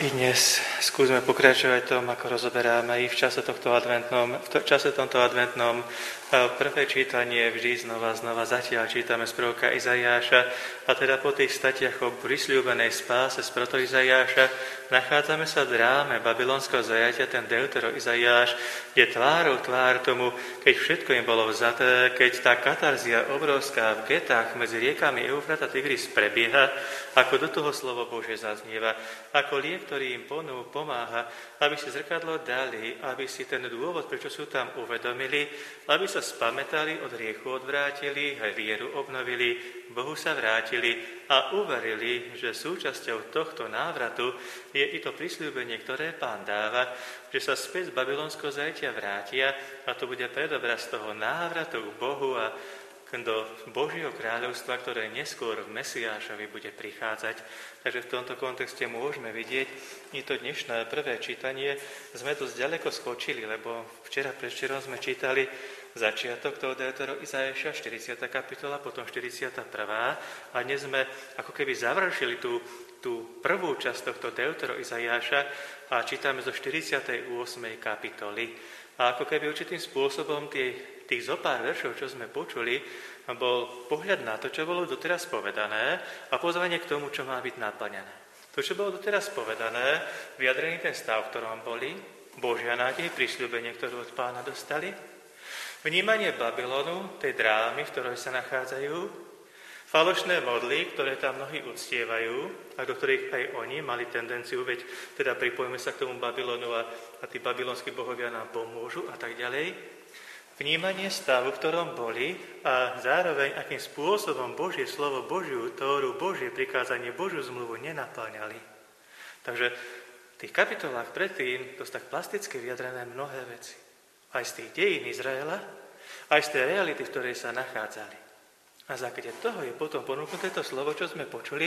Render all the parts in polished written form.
I dnes skúsme pokračovať tom, ako rozoberáme i v čase tomto adventnom. Prvé čítanie vždy znova zatiaľ čítame z proroka Izaiáša a teda po tých statiach o prisľúbenej spáse z proto Izaiáša nachádzame sa v dráme babylonského zajatia, ten Deutero Izaiáš, kde tvárou tvár tomu, keď všetko im bolo vzaté, keď tá katarzia obrovská v getách medzi riekami Eufrat a Tigris prebieha, ako do toho slovo Božie zaznieva, ako liek, ktorý im pomáha, aby si zrkadlo dali, aby si ten dôvod, prečo sú tam, uvedomili, aby sa spamätali, od riechu odvrátili, aj vieru obnovili, Bohu sa vrátili a uverili, že súčasťou tohto návratu je i to prisľúbenie, ktoré Pán dáva, že sa späť z babylonského zajatia vrátia a to bude predobraz toho návratu k Bohu a do Božieho kráľovstva, ktoré neskôr v Mesiášovi bude prichádzať. Takže v tomto kontexte môžeme vidieť, i to dnešné prvé čítanie sme dosť ďaleko skočili, lebo predvčerom sme čítali začiatok toho Deutero Izaiáša, 40. kapitola, potom 41. A dnes sme ako keby završili tú prvú časť tohto Deutero Izaiáša a čítame zo 48. kapitoly. A ako keby určitým spôsobom tých zopár veršov, čo sme počuli, bol pohľad na to, čo bolo doteraz povedané a pozvanie k tomu, čo má byť naplnené. To, čo bolo doteraz povedané, vyjadrený ten stav, v ktorom boli, Božia nádej, prisľúbenie, ktorú od Pána dostali, vnímanie Babylonu, tej drámy, v ktorej sa nachádzajú, falošné modly, ktoré tam mnohí uctievajú a do ktorých aj oni mali tendenciu, veď teda pripojíme sa k tomu Babylonu a tí babylonskí bohovia nám pomôžu a tak ďalej. Vnímanie stavu, v ktorom boli a zároveň akým spôsobom Božie slovo, Božiu Tóru, Božie prikázanie, Božiu zmluvu nenapĺňali. Takže v tých kapitolách predtým to tak plasticky vyjadrené mnohé veci. Aj z tých dejín Izraela, aj z tej reality, v ktorej sa nachádzali. A na základe toho je potom ponúknuté to slovo, čo sme počuli,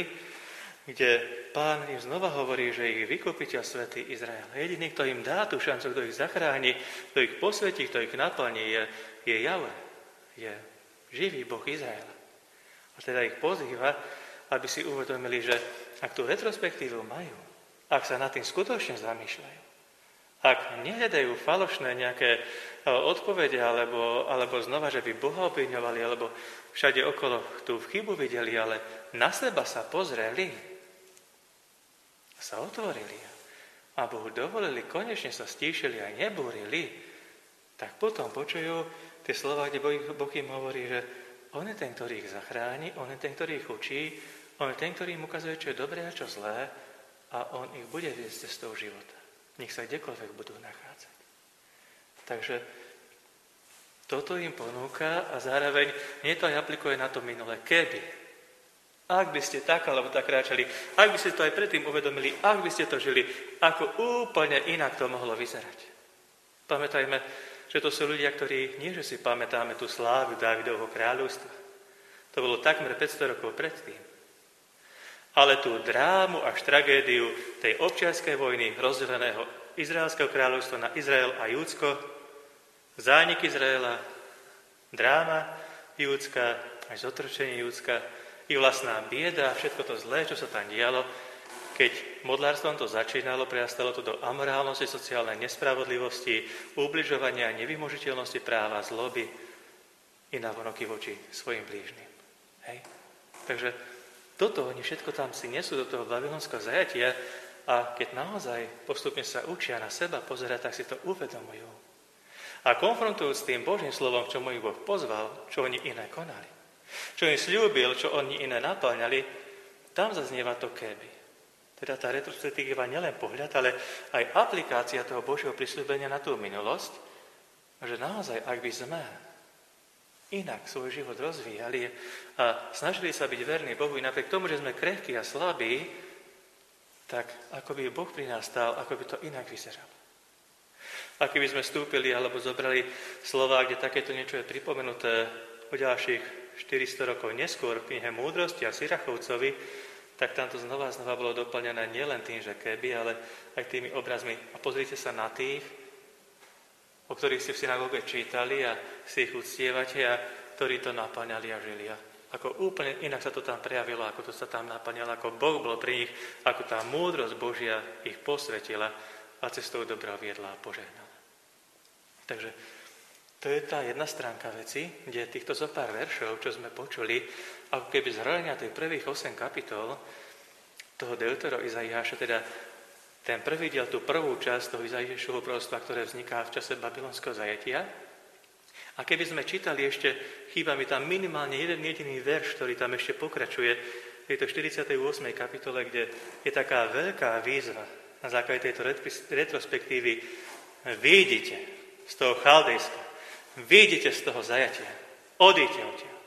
kde Pán im znova hovorí, že ich vykupiteľ svätý Izrael. Jediný, kto im dá tú šancu, kto ich zachráni, kto ich posvetí, kto ich naplní, je Jahve, je živý Boh Izraela. A teda ich pozýva, aby si uvedomili, že ak tú retrospektívu majú, ak sa nad tým skutočne zamýšľajú, ak nehľadajú falošné nejaké odpovede, alebo znova, že by Boha obviňovali, alebo všade okolo tú chybu videli, ale na seba sa pozreli, sa otvorili a Bohu dovolili, konečne sa stíšili a nebúrili, tak potom počujú tie slova, kde Boh im hovorí, že on je ten, ktorý ich zachráni, on je ten, ktorý ich učí, on je ten, ktorý im ukazuje, čo je dobré a čo zlé a on ich bude viesť cestou života. Nech sa kdekoľvek budú nachádzať. Takže toto im ponúka a zároveň nie to aj aplikuje na to minulé. Keby, ak by ste tak alebo tak kráčali, ak by ste to aj predtým uvedomili, ak by ste to žili, ako úplne inak to mohlo vyzerať. Pamätajme, že to sú ľudia, ktorí nie, že si pamätáme tú slávu Dávidovho kráľovstva. To bolo takmer 500 rokov predtým. Ale tú drámu až tragédiu tej občianskej vojny rozdeleného Izraelského kráľovstva na Izrael a Júdsko, zánik Izraela, dráma Júdska, aj zotročenie Júdska, i vlastná bieda, všetko to zlé, čo sa tam dialo, keď modlárstvom to začínalo, prerastalo to do amorálnosti, sociálnej nespravodlivosti, ubližovania, nevymožiteľnosti práva, zloby i navonoky voči svojim blížnym. Hej? Takže toto oni všetko tam si nesú do toho babylonského zajatia a keď naozaj postupne sa učia na seba pozerať, tak si to uvedomujú. A konfrontujú s tým Božím slovom, čo mu ich Boh pozval, čo oni iné konali. Čo im sľúbil, čo oni iné napĺňali, tam zaznieva to keby. Teda tá retrospektíva nielen pohľad, ale aj aplikácia toho Božieho prisľúbenia na tú minulosť, že naozaj, ak by sme inak svoj život rozvíjali a snažili sa byť verní Bohu i napriek tomu, že sme krehkí a slabí, tak ako by Boh pri nás stál, ako by to inak vyzeralo. A keby sme vstúpili alebo zobrali slová, kde takéto niečo je pripomenuté o ďalších 400 rokov neskôr v knihe Múdrosti a Sirachovcovi, tak tam to znova bolo doplnené nielen tým, že keby, ale aj tými obrazmi. A pozrite sa na tých, o ktorých ste v synagóge čítali a si ich uctievate a ktorí to naplňali a žili. A Ako úplne inak sa to tam prejavilo, ako to sa tam naplňalo, ako Boh bol pri nich, ako tá múdrosť Božia ich posvetila a cestou dobra viedla a požehnala. Takže to je tá jedna stránka veci, kde týchto zo pár veršov, čo sme počuli, ako keby zhrania tých prvých 8 kapitol toho Deutero Izaiáša, teda ten prvý diel, tú prvú časť toho Izaiášovho proroctva, ktoré vzniká v čase babylonského zajatia. A keby sme čítali ešte, chýba mi tam minimálne jeden jediný verš, ktorý tam ešte pokračuje v tejto 48. kapitole, kde je taká veľká výzva na základe tejto retrospektívy. Vyjdite z toho Chaldejska, vyjdite z toho zajatia, odíďte odtiaľ.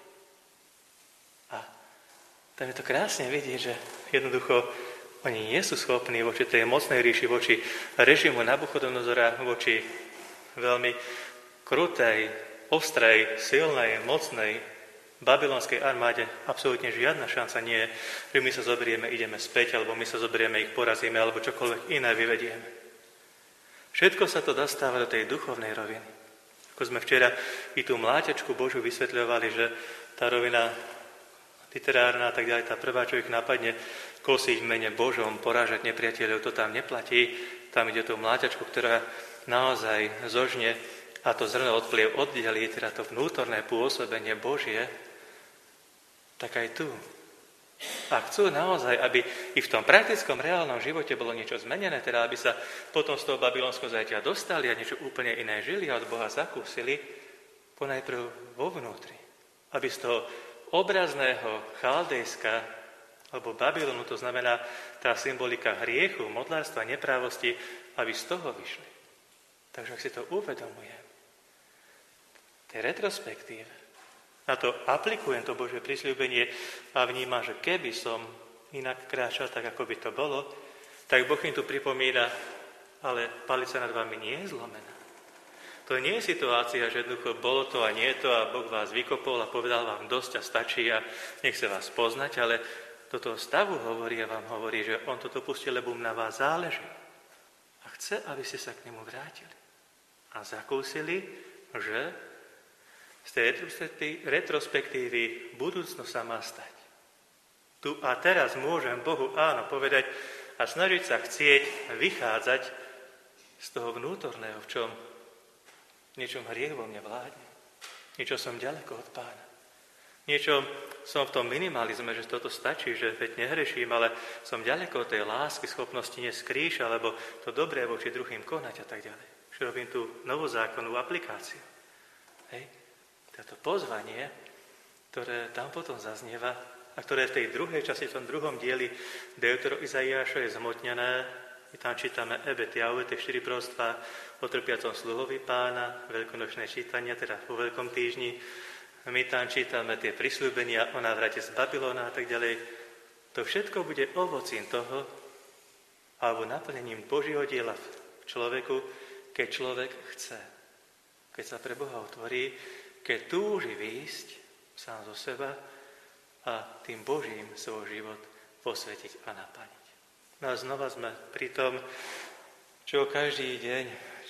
A tam je to krásne vidieť, že jednoducho oni nie sú schopní voči tej mocnej ríši, voči režimu Nabuchodonozora, voči veľmi krutej, ostrej, silnej, mocnej babylonskej armáde absolútne žiadna šanca nie je, že my sa zoberieme, ideme späť, alebo my sa zoberieme, ich porazíme, alebo čokoľvek iné vyvedieme. Všetko sa to dostáva do tej duchovnej roviny. Ako sme včera i tú mláťačku Božiu vysvetľovali, že tá rovina literárna a tak ďalej, tá prvá, čo ich napadne, kosiť v mene Božom, porážať nepriateľov, to tam neplatí. Tam ide o tú mláťačku, ktorá naozaj zožne a to zrno od pliev oddelí, teda to vnútorné pôsobenie Božie, tak aj tu. A chcú naozaj, aby i v tom praktickom, reálnom živote bolo niečo zmenené, teda aby sa potom z toho babylonského zajatia dostali a niečo úplne iné žili a od Boha zakúsili, ponajprv vo vnútri. Aby z toho obrazného Chaldejska, alebo Babylonu, to znamená tá symbolika hriechu, modlárstva, neprávosti, aby z toho vyšli. Takže ak si to uvedomujem, tej retrospektíve, na to aplikujem to Božie prisľúbenie a vnímam, že keby som inak kráčal tak, ako by to bolo, tak Boh im tu pripomína, ale palica nad vami nie je zlomená. To nie je situácia, že jednoducho bolo to a nie je to a Boh vás vykopol a povedal vám dosť a stačí a nechce vás poznať, ale do toho stavu hovorí a vám hovorí, že on to dopustil, lebo na vás záleží. A chce, aby ste sa k nemu vrátili. A zakúsili, že z tej retrospektívy budúcnosť sa má stať. Tu a teraz môžem Bohu áno povedať a snažiť sa chcieť vychádzať z toho vnútorného, v čom niečom hriech vo mne vládne. Niečo som ďaleko od Pána. Niečo som v tom minimalizme, že toto stačí, že veď nehreším, ale som ďaleko od tej lásky, schopnosti nesť kríž, alebo to dobré voči druhým konať a tak ďalej. Že robím tú novozákonnú aplikáciu. Hej. To pozvanie, ktoré tam potom zaznieva a ktoré v tej druhej časti, v tom druhom dieli Deutero Izaiáša je zhmotnené. My tam čítame Ebet Jahve, tie 4 proroctvá o trpiacom sluhovi Pána, veľkonočné čítania, teda vo Veľkom týždni. My tam čítame tie prisľúbenia o návrate z Babylona a tak ďalej. To všetko bude ovocím toho, alebo naplnením Božieho diela v človeku, keď človek chce. Keď sa pre Boha otvorí, keď túži výjsť sám zo seba a tým Božím svoj život posvetiť a naplniť. No a znova sme pri tom, čo každý deň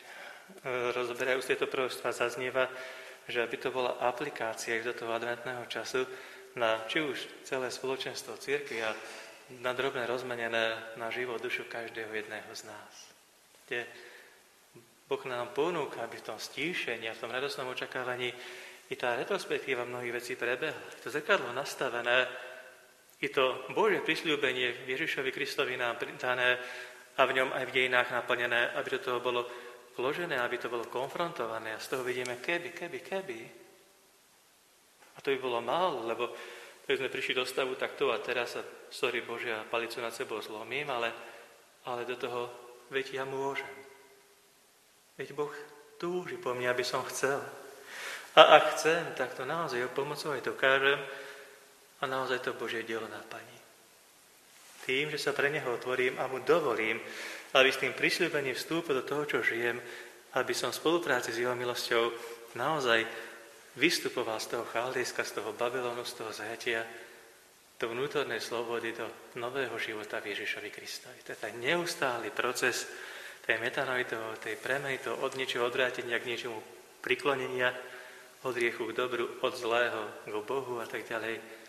rozoberajú z tejto proroctva zaznieva, že aby to bola aplikácia do toho adventného času na či už celé spoločenstvo cirkvi a na drobné rozmenené na život dušu každého jedného z nás. Kde Boh nám ponúka, aby v tom stíšení a v tom radosnom očakávaní i tá retrospektíva mnohých vecí prebehla. To zrkadlo nastavené, i to Božie prisľúbenie Ježišovi Kristovi nám dané a v ňom aj v dejinách naplnené, aby do toho bolo vložené, aby to bolo konfrontované. A z toho vidíme keby. A to by bolo málo, lebo keď sme prišli do stavu, tak to a teraz, sorry Bože, ja palicu nad sebou zlomím, ale do toho, veď ja môžem. Veď Boh túži po mne, aby som chcel. A ak chcem, tak to naozaj jeho pomocou aj dokážem a naozaj to Božie dielo naplní. Tým, že sa pre neho otvorím a mu dovolím, aby s tým prisľúbením vstúpil do toho, čo žijem, aby som v spolupráci s jeho milosťou naozaj vystupoval z toho Chaldejska, z toho Babylonu, z toho zajatia do vnútornej slobody, do nového života v Ježišovi Kristovi. To je ten neustály proces tej metanoji, tej premeny, toho od niečoho odvrátenia k niečomu priklonenia, od hriechu k dobru, od zlého k Bohu a tak ďalej.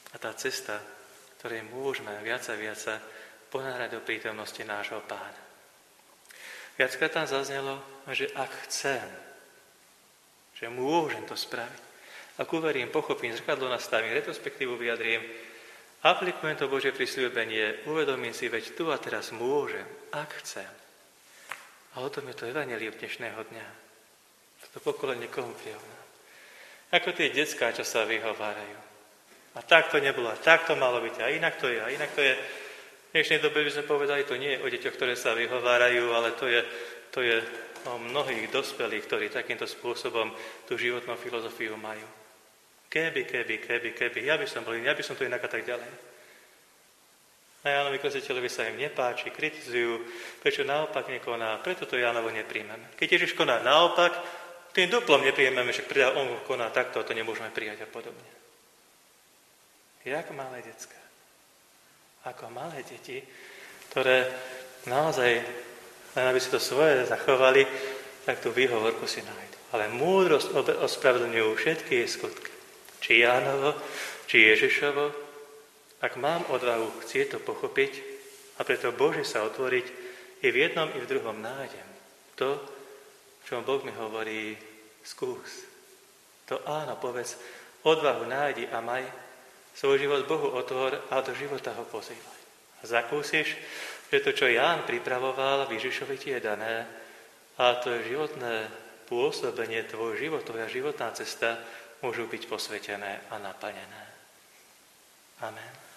A tá cesta, ktorej môžeme viac a viac ponárať do prítomnosti nášho Pána. Viackrát tam zaznelo, že ak chcem, že môžem to spraviť. Ak uverím, pochopím, zrkadlo nastavím, retrospektívu vyjadrím, aplikujem to Božie prisľúbenie, uvedomím si, veď tu a teraz môžem, ak chcem. A o tom je to evanjelium dnešného dňa. To pokolenie konfliktné. Ako tie decká, čo sa vyhovárajú. A tak to nebolo, a tak to malo byť, a inak to je, a inak to je. V dnešnej dobe by sme povedali, to nie je o deťoch, ktoré sa vyhovárajú, ale to je o mnohých dospelých, ktorí takýmto spôsobom tú životnú filozofiu majú. Keby, ja by som to inak a tak ďalej. A Jánovi Krstiteľovi sa im nepáči, kritizujú, prečo naopak nekoná, preto to Jánovo nepríjmeme. Keď Ježiš koná naopak, tým duplom nepríjmeme, však predá on koná takto, to nemôžeme prijať a podobne. Jak malé decká. Ako malé deti, ktoré naozaj, len aby si to svoje zachovali, tak tú výhovorku si nájdu. Ale múdrosť ospravedlňujú všetky jej skutky. Či Jánovo, či Ježišovo, ak mám odvahu chcieť to pochopiť a preto Bože sa otvoriť, i v jednom, i v druhom nájdem to, čo Boh mi hovorí, skús. To áno, povedz, odvahu nájdi a maj, svoj život Bohu otvor a do života ho pozývaj. Zakúsiš, že to, čo Ján pripravoval, Ježišovi ti je dané a to je životné pôsobenie, tvoj život, tvoja životná cesta môžu byť posvetené a naplnené. Amen.